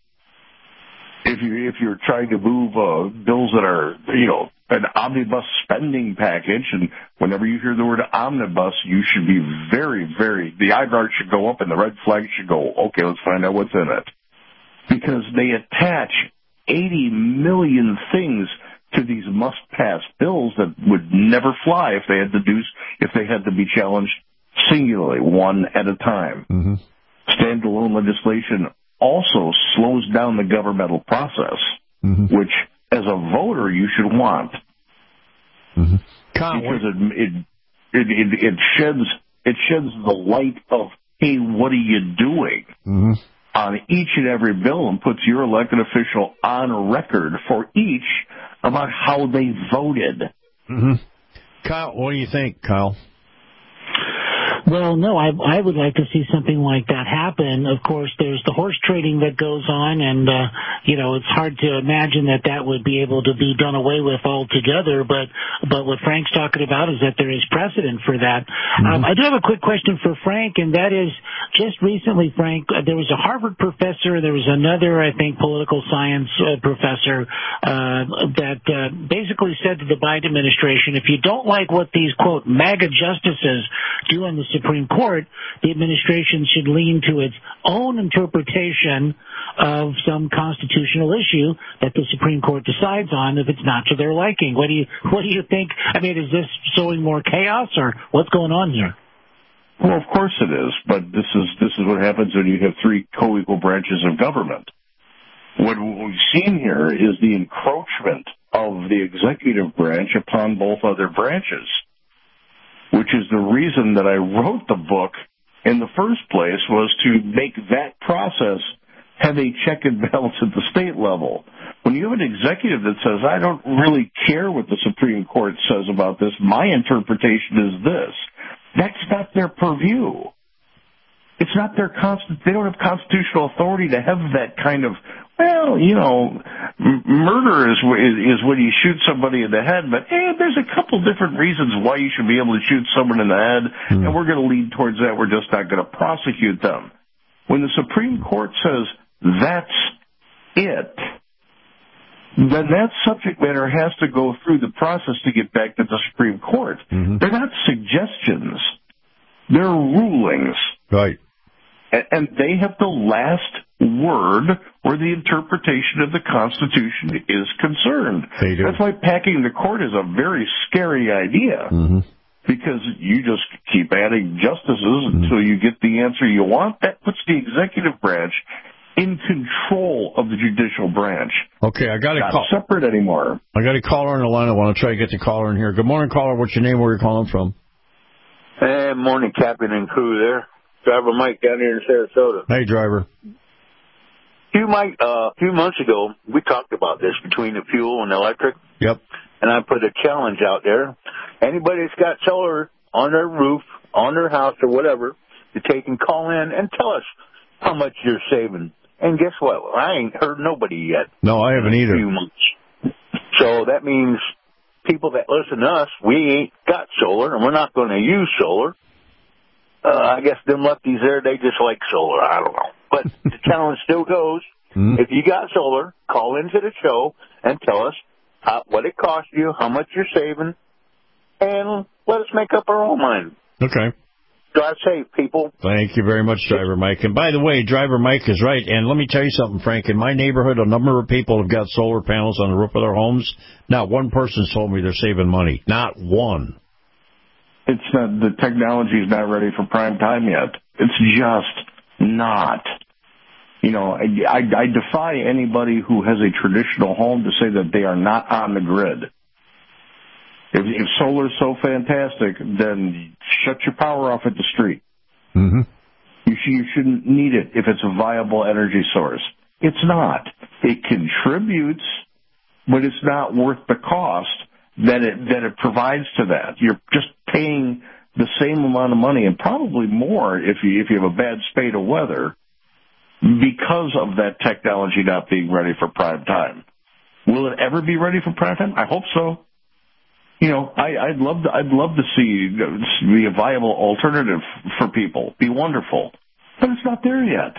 if you if you're trying to move uh, bills that are, you know, an omnibus spending package, and whenever you hear the word omnibus, you should be very, very, the eyebrows should go up and the red flag should go, okay, let's find out what's in it. Because they attach eighty million things to these must-pass bills that would never fly if they had to do, if they had to be challenged singularly, one at a time. Mm-hmm. Standalone legislation also slows down the governmental process, mm-hmm. which, as a voter, you should want, mm-hmm. because it it, it it it sheds it sheds the light of, hey, what are you doing mm-hmm. on each and every bill, and puts your elected official on record for each about how they voted. Mm-hmm. Kyle, what do you think, Kyle? Well, no, I, I would like to see something like that happen. Of course, there's the horse trading that goes on, and, uh, you know, it's hard to imagine that that would be able to be done away with altogether, but, but what Frank's talking about is that there is precedent for that. Mm-hmm. Um, I do have a quick question for Frank, and that is, just recently, Frank, uh, there was a Harvard professor, there was another, I think, political science uh, professor, uh, that uh, basically said to the Biden administration, if you don't like what these, quote, MAGA justices do on the Supreme Court, the administration should lean to its own interpretation of some constitutional issue that the Supreme Court decides on if it's not to their liking. What do you what do you think? I mean, is this sowing more chaos, or what's going on here? Well, of course it is, but this is this is what happens when you have three co-equal branches of government. What we've seen here is the encroachment of the executive branch upon both other branches, which is the reason that I wrote the book in the first place, was to make that process have a check and balance at the state level. When you have an executive that says, I don't really care what the Supreme Court says about this, my interpretation is this, that's not their purview. It's not their const- they don't have constitutional authority to have that kind of, well, you know, m- murder is, is is when you shoot somebody in the head, but hey, there's a couple different reasons why you should be able to shoot someone in the head, mm. and we're going to lead towards that. We're just not going to prosecute them. When the Supreme Court says that's it, then that subject matter has to go through the process to get back to the Supreme Court. Mm-hmm. They're not suggestions. They're rulings. Right. And they have the last word where the interpretation of the Constitution is concerned. They do. That's why packing the court is a very scary idea. Mm-hmm. Because you just keep adding justices mm-hmm. until you get the answer you want. That puts the executive branch in control of the judicial branch. Okay, I got to call. Not separate anymore. I got a caller in the line. I want to try to get the caller in here. Good morning, caller. What's your name? Where are you calling from? Hey, morning, Captain and crew there. Driver Mike down here in Sarasota. Hey, driver. Few Mike, uh, a few months ago, we talked about this between the fuel and the electric. Yep. And I put a challenge out there. Anybody that's got solar on their roof, on their house, or whatever, to take and call in and tell us how much you're saving. And guess what? I ain't heard nobody yet. No, I haven't either. In a few months. So that means people that listen to us, we ain't got solar, and we're not going to use solar. Uh, I guess them lefties there, they just like solar. I don't know. But the challenge still goes. Mm-hmm. If you got solar, call into the show and tell us how, what it cost you, how much you're saving, and let us make up our own mind. Okay. Drive safe, people. Thank you very much, Driver Mike. And by the way, Driver Mike is right. And let me tell you something, Frank. In my neighborhood, a number of people have got solar panels on the roof of their homes. Not one person's told me they're saving money. Not one. It's not, the technology is not ready for prime time yet. It's just not. You know, I, I, I defy anybody who has a traditional home to say that they are not on the grid. If, if solar is so fantastic, then shut your power off at the street. Mm-hmm. You, sh- you shouldn't need it if it's a viable energy source. It's not. It contributes, but it's not worth the cost that it that it provides to that. You're just paying the same amount of money, and probably more if you if you have a bad spate of weather, because of that technology not being ready for prime time. Will it ever be ready for prime time? I hope so. You know, I, I'd love to. I'd love to see be a viable alternative for people. Be wonderful, but it's not there yet.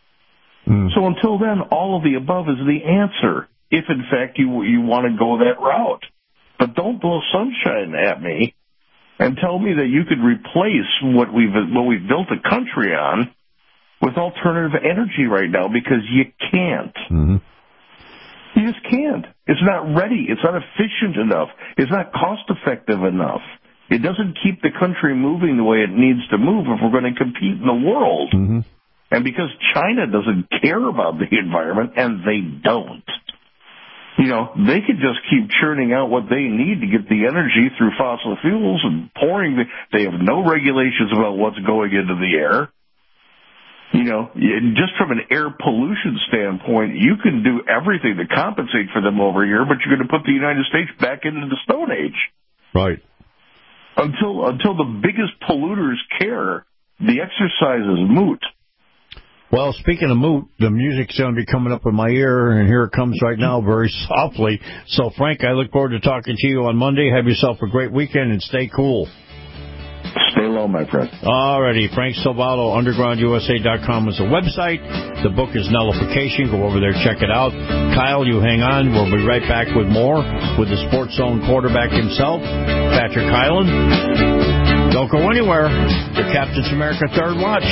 Mm. So until then, all of the above is the answer. If in fact you you want to go that route, but don't blow sunshine at me and tell me that you could replace what we've what we've built a country on with alternative energy right now, because you can't. Mm-hmm. You just can't. It's not ready. It's not efficient enough. It's not cost-effective enough. It doesn't keep the country moving the way it needs to move if we're going to compete in the world. Mm-hmm. And because China doesn't care about the environment, and they don't, you know, they could just keep churning out what they need to get the energy through fossil fuels and pouring. The, they have no regulations about what's going into the air. You know, just from an air pollution standpoint, you can do everything to compensate for them over here, but you're going to put the United States back into the Stone Age. Right. Until until the biggest polluters care, the exercise is moot. Well, speaking of moot, the music's going to be coming up in my ear, and here it comes right now very softly. So, Frank, I look forward to talking to you on Monday. Have yourself a great weekend and stay cool. Stay low, my friend. All righty. Frank Salvato, underground U S A dot com is the website. The book is Nullification. Go over there, check it out. Kyle, you hang on. We'll be right back with more with the Sports Zone quarterback himself, Patrick Hyland. Don't go anywhere. The Captain's America Third Watch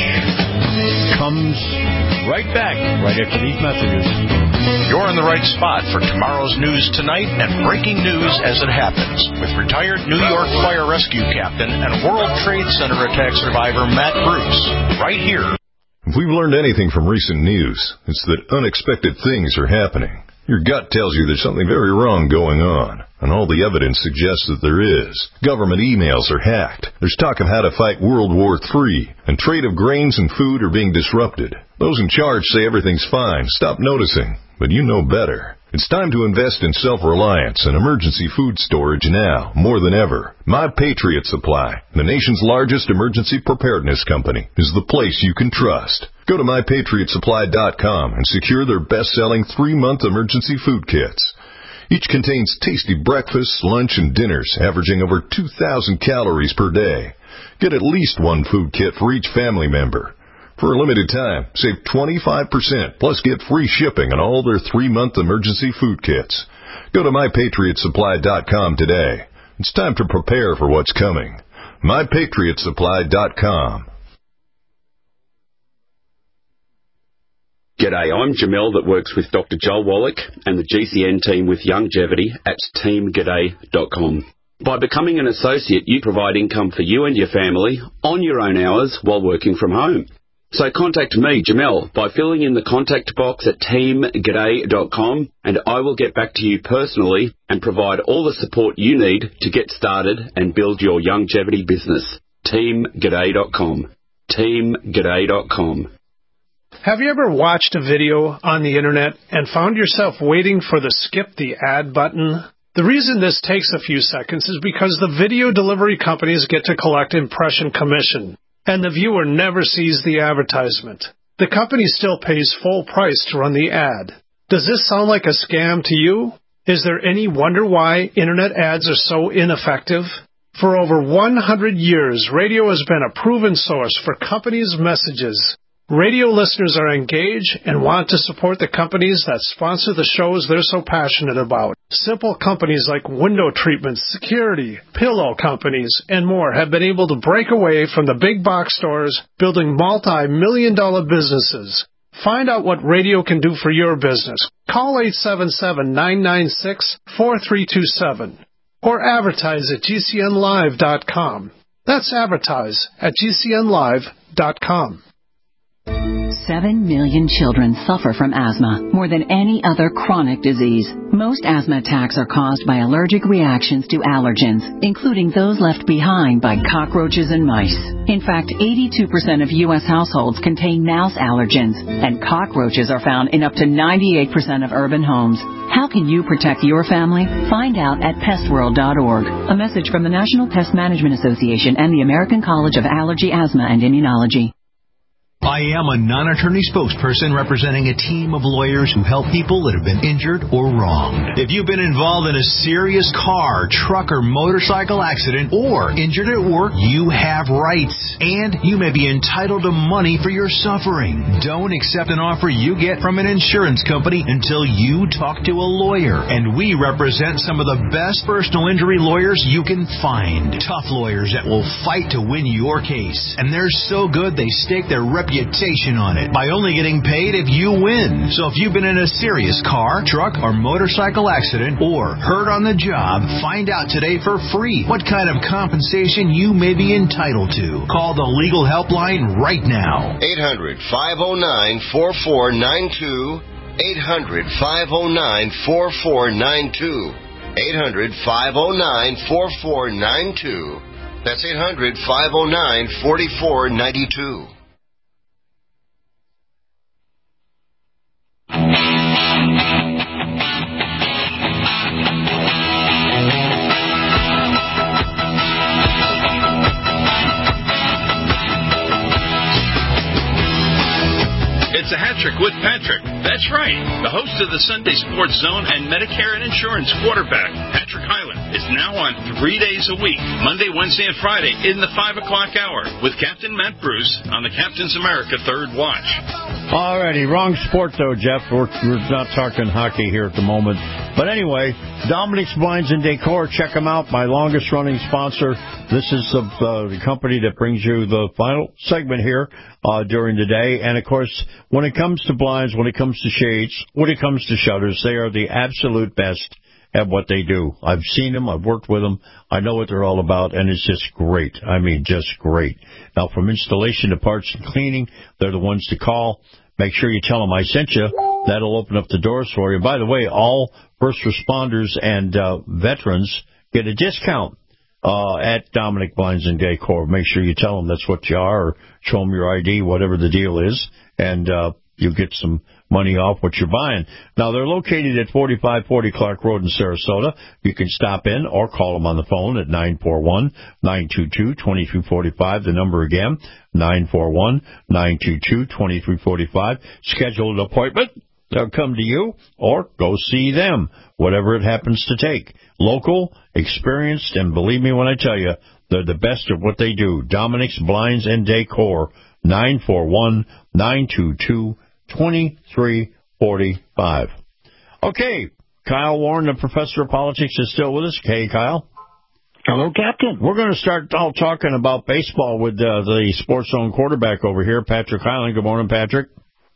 comes right back right after these messages. You're in the right spot for tomorrow's news tonight and breaking news as it happens with retired New York Fire Rescue Captain and World Trade Center attack survivor Matt Bruce, right here. If we've learned anything from recent news, it's that unexpected things are happening. Your gut tells you there's something very wrong going on, and all the evidence suggests that there is. Government emails are hacked. There's talk of how to fight World War Three, and trade of grains and food are being disrupted. Those in charge say everything's fine. Stop noticing. But you know better. It's time to invest in self-reliance and emergency food storage now, more than ever. My Patriot Supply, the nation's largest emergency preparedness company, is the place you can trust. Go to my patriot supply dot com and secure their best-selling three-month emergency food kits. Each contains tasty breakfasts, lunch, and dinners, averaging over two thousand calories per day. Get at least one food kit for each family member. For a limited time, save twenty-five percent, plus get free shipping on all their three-month emergency food kits. Go to my patriot supply dot com today. It's time to prepare for what's coming. my patriot supply dot com. G'day, I'm Jamel that works with Doctor Joel Wallach and the G C N team with Longevity at team g'day dot com. By becoming an associate, you provide income for you and your family on your own hours while working from home. So contact me, Jamel, by filling in the contact box at team g'day dot com, and I will get back to you personally and provide all the support you need to get started and build your longevity business. team g'day dot com. team g'day dot com. Have you ever watched a video on the internet and found yourself waiting for the skip the ad button? The reason this takes a few seconds is because the video delivery companies get to collect impression commission, and the viewer never sees the advertisement. The company still pays full price to run the ad. Does this sound like a scam to you? Is there any wonder why internet ads are so ineffective? For over one hundred years, radio has been a proven source for companies' messages. Radio listeners are engaged and want to support the companies that sponsor the shows they're so passionate about. Simple companies like window treatments, security, pillow companies, and more have been able to break away from the big box stores, building multi-million dollar businesses. Find out what radio can do for your business. Call eight seven seven, nine nine six, four three two seven or advertise at G C N live dot com. That's advertise at G C N live dot com. Seven million children suffer from asthma, more than any other chronic disease. Most asthma attacks are caused by allergic reactions to allergens, including those left behind by cockroaches and mice. In fact, eighty-two percent of U S households contain mouse allergens, and cockroaches are found in up to ninety-eight percent of urban homes. How can you protect your family? Find out at pest world dot org. A message from the National Pest Management Association and the American College of Allergy, Asthma, and Immunology. I am a non-attorney spokesperson representing a team of lawyers who help people that have been injured or wronged. If you've been involved in a serious car, truck, or motorcycle accident or injured at work, you have rights, and you may be entitled to money for your suffering. Don't accept an offer you get from an insurance company until you talk to a lawyer, and we represent some of the best personal injury lawyers you can find. Tough lawyers that will fight to win your case, and they're so good they stake their reputation on it by only getting paid if you win. So if you've been in a serious car, truck, or motorcycle accident or hurt on the job, find out today for free what kind of compensation you may be entitled to. Call the legal helpline right now. eight hundred, five oh nine, four four nine two. eight hundred, five oh nine, four four nine two. eight hundred, five oh nine, four four nine two. That's eight hundred, five oh nine, four four nine two. It's a hat trick with Patrick. That's right. The host of the Sunday Sports Zone and Medicare and Insurance quarterback, Patrick Hyland, is now on three days a week, Monday, Wednesday, and Friday in the five o'clock hour with Captain Matt Bruce on the Captain's America Third Watch. Alrighty, wrong sport though, Jeff. We're, we're not talking hockey here at the moment. But anyway, Dominic's Blinds and Decor. Check them out. My longest running sponsor. This is the, uh, the company that brings you the final segment here uh, during the day. And of course, when it comes to blinds, when it comes to shades, when it comes to shutters, they are the absolute best at what they do. I've seen them. I've worked with them. I know what they're all about, and it's just great. I mean, just great. Now, from installation to parts and cleaning, they're the ones to call. Make sure you tell them I sent you. That'll open up the doors for you. By the way, all first responders and uh, veterans get a discount uh, at Dominic Blinds and Decor. Make sure you tell them that's what you are, or show them your I D, whatever the deal is, and uh, you'll get some money off what you're buying. Now, they're located at forty-five forty Clark Road in Sarasota. You can stop in or call them on the phone at nine four one, nine two two, two two four five. The number again, nine four one, nine two two, two three four five. Schedule an appointment. They'll come to you or go see them, whatever it happens to take. Local, experienced, and believe me when I tell you, they're the best at what they do. Dominic's Blinds and Decor, nine four one, nine two two, two three four five. Okay, Kyle Warren, the professor of politics, is still with us. Hey, Kyle. Hello, Captain. We're going to start all talking about baseball with uh, the Sports Zone quarterback over here, Patrick Hyland. Good morning, Patrick.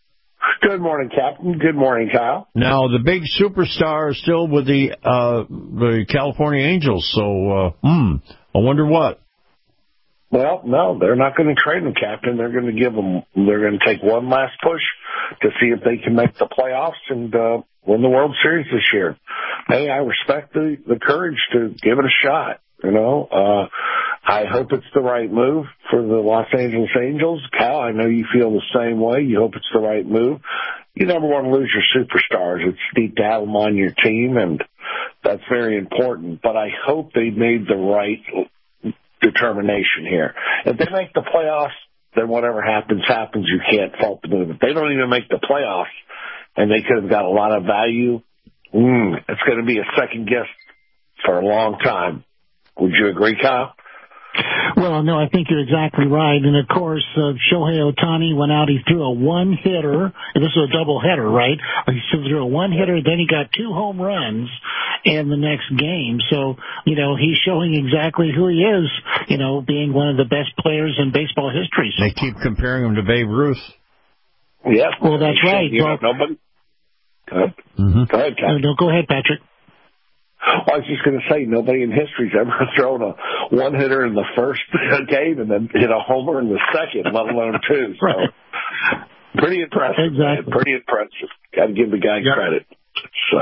Good morning, Captain. Good morning, Kyle. Now, the big superstar is still with the uh, the California Angels, so, uh, hmm, I wonder what. Well, no, they're not going to trade him, Captain. They're going to give him, they're going to take one last push to see if they can make the playoffs and uh, win the World Series this year. Hey, I respect the, the courage to give it a shot, you know. Uh, I hope it's the right move for the Los Angeles Angels. Cal, I know you feel the same way. You hope it's the right move. You never want to lose your superstars. It's neat to have them on your team, and that's very important. But I hope they made the right determination here. If they make the playoffs, then whatever happens, happens. You can't fault the move. If they don't even make the playoffs and they could have got a lot of value, mm, it's going to be a second guess for a long time. Would you agree, Kyle? Well, no, I think you're exactly right. And, of course, uh, Shohei Ohtani went out. He threw a one-hitter. And this was a double-header, right? He threw a one-hitter, then he got two home runs in the next game. So, you know, he's showing exactly who he is, you know, being one of the best players in baseball history. So they keep comparing him to Babe Ruth. Yeah. Well, that's right. You well, know, nobody. Go ahead. Mm-hmm. Go ahead, Captain. No, go ahead, Patrick. I was just going to say, nobody in history's ever thrown a one-hitter in the first game and then hit a homer in the second, let alone two. So, right. Pretty impressive, exactly. man. Pretty impressive. Got to give the guy yep. credit. So,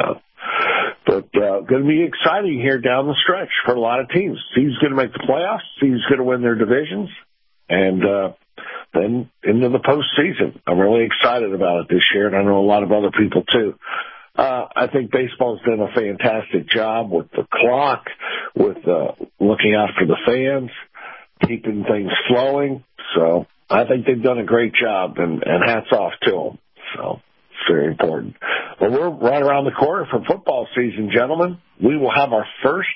but uh, going to be exciting here down the stretch for a lot of teams. See who's going to make the playoffs, see who's going to win their divisions, and uh, then into the postseason. I'm really excited about it this year, and I know a lot of other people too. Uh, I think baseball's done a fantastic job with the clock, with uh, looking after the fans, keeping things flowing. So I think they've done a great job, and, and hats off to them. So it's very important. Well, we're right around the corner from football season, gentlemen. We will have our first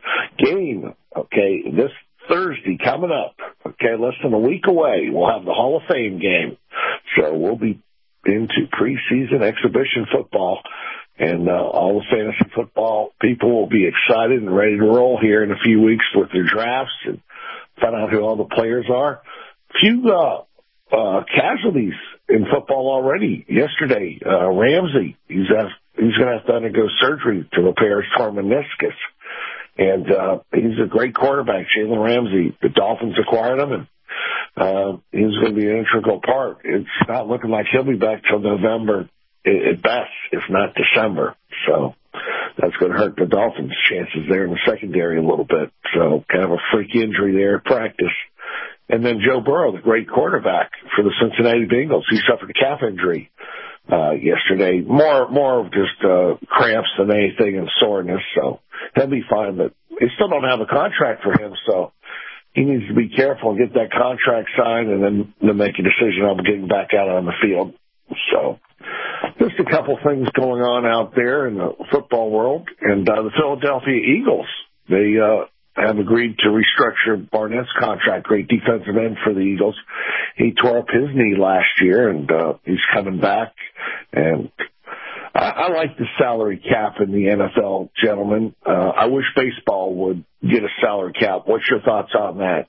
game, okay, this Thursday coming up. Okay, less than a week away. We'll have the Hall of Fame game. So we'll be into preseason exhibition football, and uh, all the fantasy football people will be excited and ready to roll here in a few weeks with their drafts and find out who all the players are. Few uh, uh, casualties in football already. Yesterday, uh, Ramsey, he's, he's going to have to undergo surgery to repair his torn meniscus. And uh, he's a great quarterback, Jalen Ramsey. The Dolphins acquired him, and uh, he's going to be an integral part. It's not looking like he'll be back till November at best, if not December. So that's going to hurt the Dolphins' chances there in the secondary a little bit. So kind of a freak injury there at practice. And then Joe Burrow, the great quarterback for the Cincinnati Bengals, he suffered a calf injury uh, yesterday. More, more of just uh, cramps than anything and soreness. So he'll be fine, but they still don't have a contract for him. So he needs to be careful and get that contract signed, and then, then make a decision on getting back out on the field. So just a couple things going on out there in the football world. And uh, the Philadelphia Eagles, they uh, have agreed to restructure Barnett's contract, great defensive end for the Eagles. He tore up his knee last year, and uh, he's coming back. And I, I like the salary cap in the N F L, gentlemen. Uh, I wish baseball would get a salary cap. What's your thoughts on that?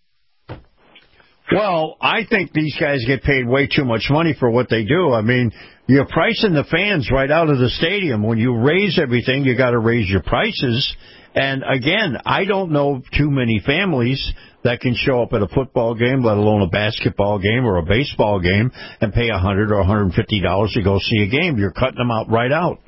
Well, I think these guys get paid way too much money for what they do. I mean, you're pricing the fans right out of the stadium. When you raise everything, you got to raise your prices. And again, I don't know too many families that can show up at a football game, let alone a basketball game or a baseball game, and pay one hundred dollars or one hundred fifty dollars to go see a game. You're cutting them out right out.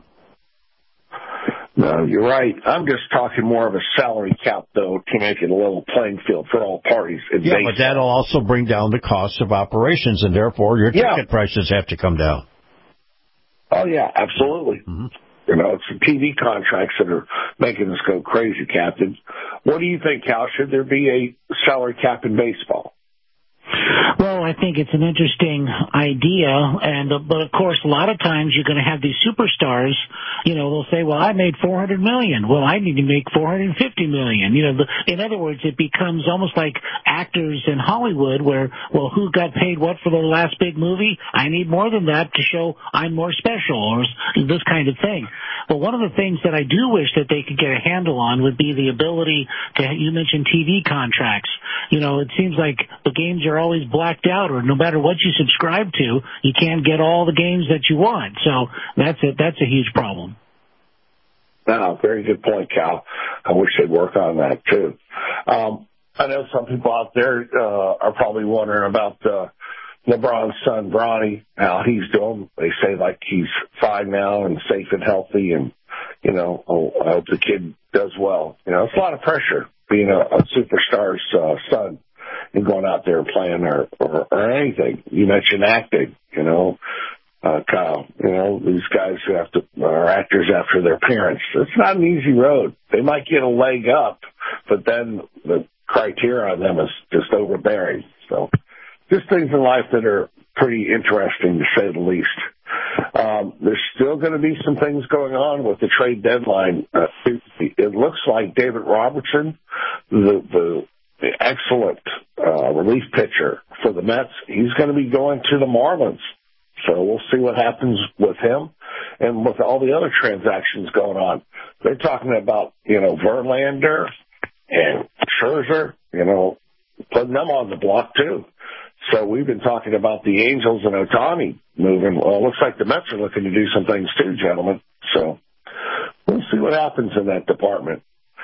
No, you're right. I'm just talking more of a salary cap, though, to make it a level playing field for all parties. Yeah, baseball. But that'll also bring down the cost of operations, and therefore your yeah. ticket prices have to come down. Oh, yeah, absolutely. Mm-hmm. You know, it's the T V contracts that are making us go crazy, Captain. What do you think, Cal? Should there be a salary cap in baseball? Well, I think it's an interesting idea, and uh, but of course, a lot of times you're going to have these superstars. You know, they'll say, "Well, I made four hundred million. Well, I need to make four hundred fifty million." You know, the, in other words, it becomes almost like actors in Hollywood, where, well, who got paid what for the last big movie? I need more than that to show I'm more special, or this kind of thing. But one of the things that I do wish that they could get a handle on would be the ability to. You mentioned T V contracts. You know, it seems like the games are always black checked out, or no matter what you subscribe to, you can't get all the games that you want. So that's a, that's a huge problem. No, very good point, Cal. I wish they'd work on that, too. Um, I know some people out there uh, are probably wondering about uh, LeBron's son, Bronny, how he's doing. They say, like, he's fine now and safe and healthy, and, you know, oh, I hope the kid does well. You know, it's a lot of pressure being a, a superstar's uh, son and going out there and playing or, or, or anything. You mentioned acting, you know. Uh, Kyle, you know, these guys who have to, are actors after their parents. It's not an easy road. They might get a leg up, but then the criteria on them is just overbearing. So just things in life that are pretty interesting, to say the least. Um, there's still going to be some things going on with the trade deadline. Uh, it, it looks like David Robertson, the, the, the excellent uh, relief pitcher for the Mets, he's going to be going to the Marlins. So we'll see what happens with him and with all the other transactions going on. They're talking about, you know, Verlander and Scherzer, you know, putting them on the block too. So we've been talking about the Angels and Ohtani moving. Well, it looks like the Mets are looking to do some things too, gentlemen. So we'll see what happens in that department.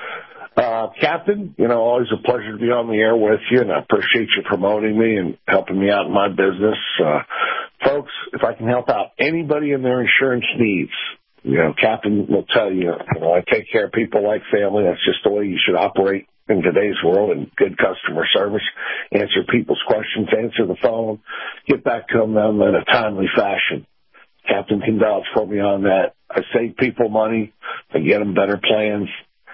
Uh, Captain, you know, always a pleasure to be on the air with you, and I appreciate you promoting me and helping me out in my business. Uh, folks, if I can help out anybody in their insurance needs, you know, Captain will tell you, you know, I take care of people like family. That's just the way you should operate in today's world, and good customer service, answer people's questions, answer the phone, get back to them in a timely fashion. Captain can vouch for me on that. I save people money. I get them better plans.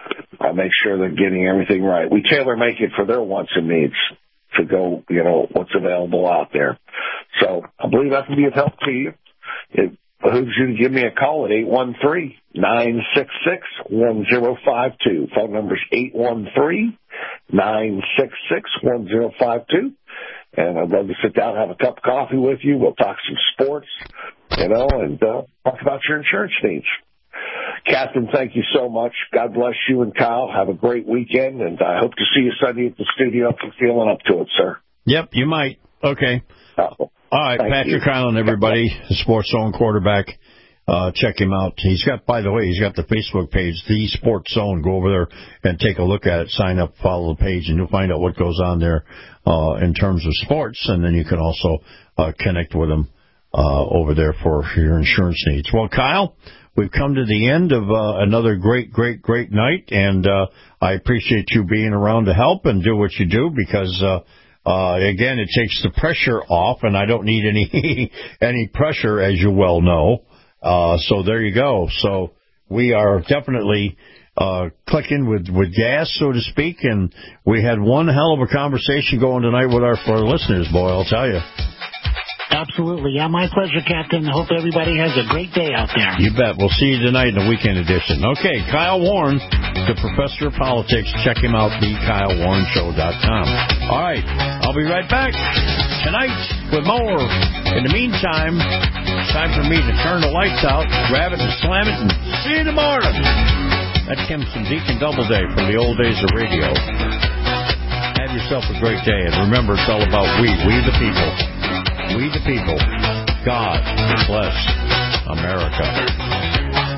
I make sure they're getting everything right. We tailor make it for their wants and needs to go, you know, what's available out there. So I believe I can be of help to you. It behooves you to give me a call at eight one three, nine six six, one zero five two. Phone number is eight one three, nine six six, one zero five two. And I'd love to sit down and have a cup of coffee with you. We'll talk some sports, you know, and uh, talk about your insurance needs. Captain, thank you so much. God bless you and Kyle. Have a great weekend, and I hope to see you Sunday at the studio if you're feeling up to it, sir. Yep, you might. Okay. Oh, all right, Patrick Hyland, everybody, the Sports Zone quarterback. Uh, check him out. He's got, by the way, he's got the Facebook page, The Sports Zone. Go over there and take a look at it. Sign up, follow the page, and you'll find out what goes on there uh, in terms of sports, and then you can also uh, connect with him uh, over there for your insurance needs. Well, Kyle, we've come to the end of uh, another great, great, great night, and uh, I appreciate you being around to help and do what you do because, uh, uh, again, it takes the pressure off, and I don't need any any pressure, as you well know. Uh, so there you go. So we are definitely uh, clicking with, with gas, so to speak, and we had one hell of a conversation going tonight with our, for our listeners, boy, I'll tell you. Absolutely. Yeah, my pleasure, Captain. I hope everybody has a great day out there. You bet. We'll see you tonight in the weekend edition. Okay, Kyle Warren, the professor of politics. Check him out, the kyle warren show dot com. All right, I'll be right back tonight with more. In the meantime, it's time for me to turn the lights out, grab it and slam it, and see you tomorrow. That's Kim from Deacon Doubleday from the old days of radio. Have yourself a great day, and remember, it's all about we, we the people. We the people. God bless America.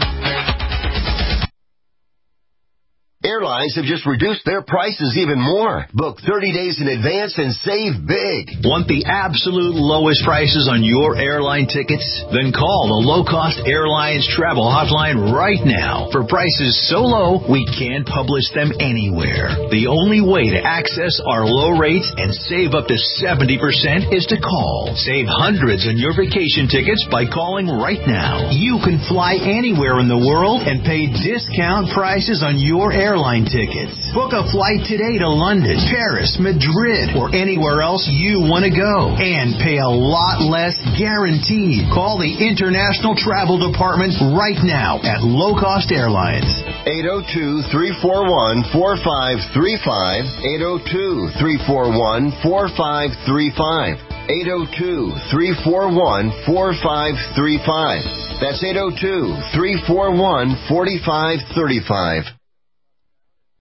Airlines have just reduced their prices even more. Book thirty days in advance and save big. Want the absolute lowest prices on your airline tickets? Then call the Low Cost Airlines Travel Hotline right now. For prices so low, we can't publish them anywhere. The only way to access our low rates and save up to seventy percent is to call. Save hundreds on your vacation tickets by calling right now. You can fly anywhere in the world and pay discount prices on your airline Airline tickets. Book a flight today to London, Paris, Madrid, or anywhere else you want to go and pay a lot less guaranteed. Call the International Travel Department right now at Low Cost Airlines. eight oh two, three four one, four five three five. eight oh two, three four one, four five three five. eight oh two, three four one, four five three five. That's eight oh two, three four one, four five three five.